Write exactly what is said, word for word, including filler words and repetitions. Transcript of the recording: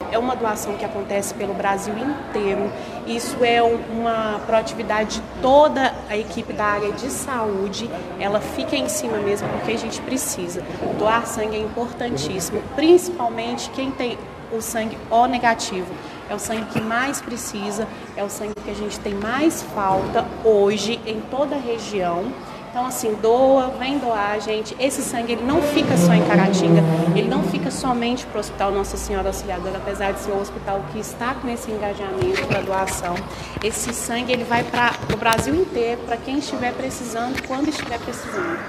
é uma doação que acontece pelo Brasil inteiro. Isso é uma proatividade de toda a equipe da área de saúde. Ela fica em cima mesmo porque a gente precisa. Doar sangue é importantíssimo, principalmente quem tem o sangue O negativo. É o sangue que mais precisa, é o sangue que a gente tem mais falta hoje em toda a região. Então, assim, doa, vem doar, gente. Esse sangue, ele não fica só em Caratinga, ele não fica somente para o Hospital Nossa Senhora Auxiliadora, apesar de ser o hospital que está com esse engajamento para doação. Esse sangue, ele vai para o Brasil inteiro, para quem estiver precisando, quando estiver precisando.